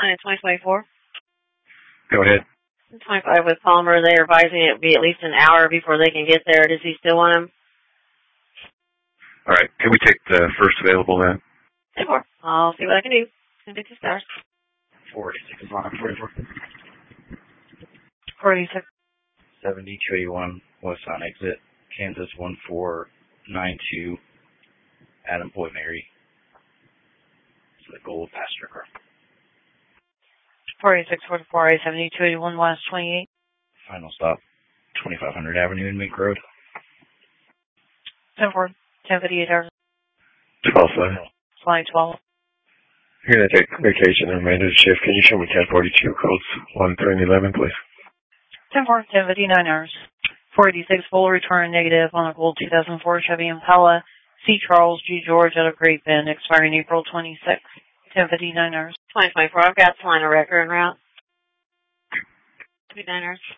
Line 2024. Go ahead. 25 with Palmer. They're advising it will be at least an hour before they can get there. Does he still want him? All right. Can we take the first available then? 10-4. I'll see what I can do. 52 stars. 486 is on 44. 46. 7281 West on exit. Kansas 1492. Adam Boy Mary. It's the gold passenger car. 46, 44, 7281 West 28. Final stop. 2500 Avenue in Mink Road. 10-4. 1058 hours. 12-5. Flight 12. You're going to take vacation and remainder of the shift. Can you show me 1042 codes 1, 3, and 11, please? 10-4. 1059 hours. 486 full return negative on a gold 2004 Chevy Impala. C. Charles G. George out of Great Bend, expiring April 26. 1059 hours. 2024. I've got line of record en route. 59 hours.